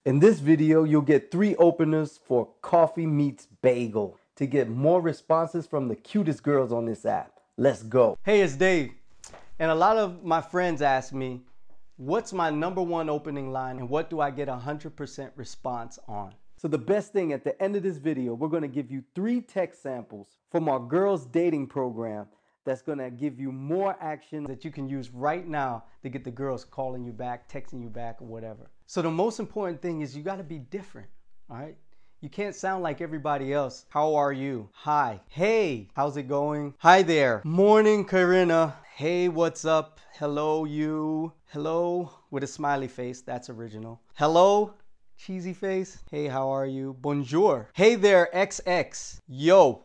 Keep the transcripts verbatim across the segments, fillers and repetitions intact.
In this video, you'll get three openers for Coffee Meets Bagel to get more responses from the cutest girls on this app. Let's go. Hey, it's Dave. And a lot of my friends ask me, what's my number one opening line and what do I get one hundred percent response on? So the best thing at the end of this video, we're going to give you three text samples from our girls dating program that's going to give you more action that you can use right now to get the girls calling you back, texting you back, or whatever. So the most important thing is you got to be different, all right? You can't sound like everybody else. How are you? Hi. Hey, how's it going? Hi there. Morning, Karina. Hey, what's up? Hello, you. Hello, with a smiley face. That's original. Hello, cheesy face. Hey, how are you? Bonjour. Hey there, X X. Yo.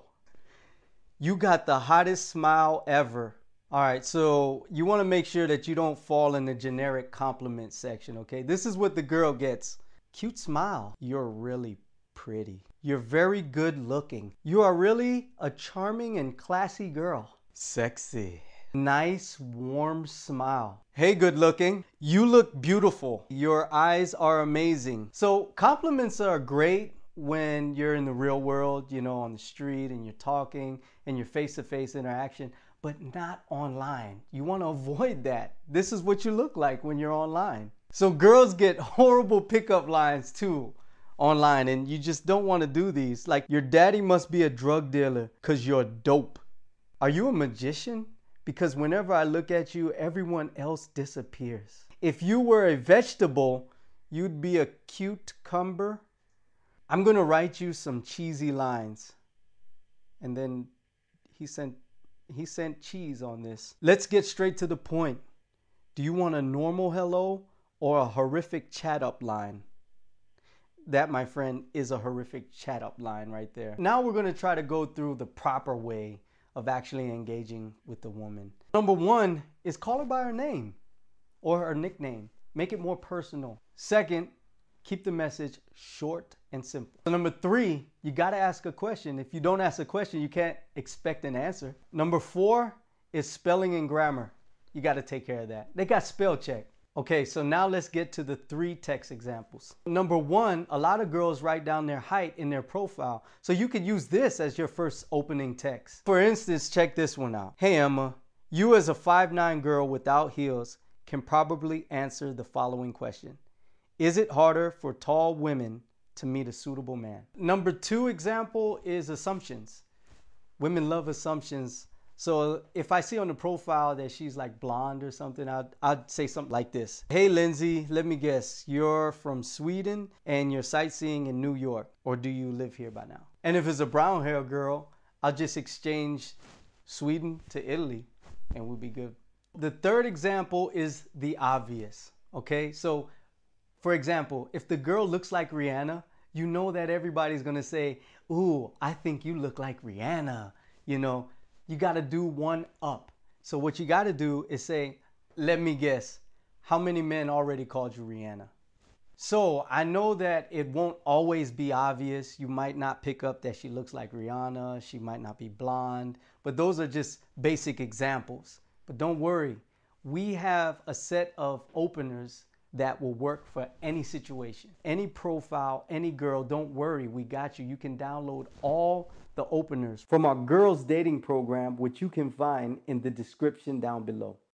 You got the hottest smile ever. All right, so you want to make sure that you don't fall in the generic compliment section, okay? This is what the girl gets. Cute smile. You're really pretty. You're very good looking. You are really a charming and classy girl. Sexy. Nice, warm smile. Hey, good looking. You look beautiful. Your eyes are amazing. So compliments are great when you're in the real world, you know, on the street and you're talking and your face-to-face interaction, but not online. You want to avoid that. This is what you look like when you're online. So girls get horrible pickup lines too online, and you just don't want to do these. Like, your daddy must be a drug dealer because you're dope. Are you a magician? Because whenever I look at you, everyone else disappears. If you were a vegetable, you'd be a cucumber. I'm going to write you some cheesy lines. And then he sent he sent cheese on this. Let's get straight to the point. Do you want a normal hello or a horrific chat up line? That, my friend, is a horrific chat up line right there. Now we're going to try to go through the proper way of actually engaging with the woman. Number one is call her by her name or her nickname. Make it more personal. Second, keep the message short and simple. So number three, you got to ask a question. If you don't ask a question, you can't expect an answer. Number four is spelling and grammar. You got to take care of that. They got spell check. Okay, so now let's get to the three text examples. Number one, a lot of girls write down their height in their profile. So you could use this as your first opening text. For instance, check this one out. Hey Emma, you as a five nine girl without heels can probably answer the following question. Is it harder for tall women to meet a suitable man? Number two example is assumptions. Women love assumptions. So if I see on the profile that she's like blonde or something, I'd, I'd say something like this. Hey, Lindsay, let me guess. You're from Sweden and you're sightseeing in New York, or do you live here by now? And if it's a brown hair girl, I'll just exchange Sweden to Italy and we'll be good. The third example is the obvious, okay? So for example, if the girl looks like Rihanna, you know that everybody's gonna say, ooh, I think you look like Rihanna. You know, you gotta do one up. So what you gotta do is say, let me guess, how many men already called you Rihanna? So I know that it won't always be obvious. You might not pick up that she looks like Rihanna. She might not be blonde, but those are just basic examples. But don't worry, we have a set of openers that will work for any situation, any profile, any girl. Don't worry, we got you. You can download all the openers from our girls dating program, which you can find in the description down below.